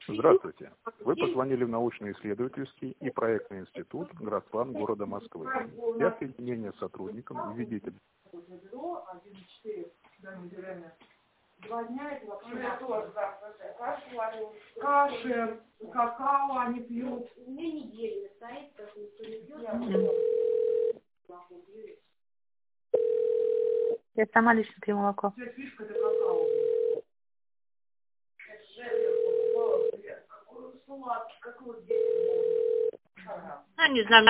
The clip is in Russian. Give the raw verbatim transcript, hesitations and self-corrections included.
Здравствуйте. Вы позвонили в научно-исследовательский и проектный институт Грасплан города Москвы. Для соединения с сотрудником введите. Два дня это вообще каши, какао они пьют. У меня неделя стоит, как никто не пьет. Я сама лично пью молоко. Вся фишка это какао. Ну, не знаю.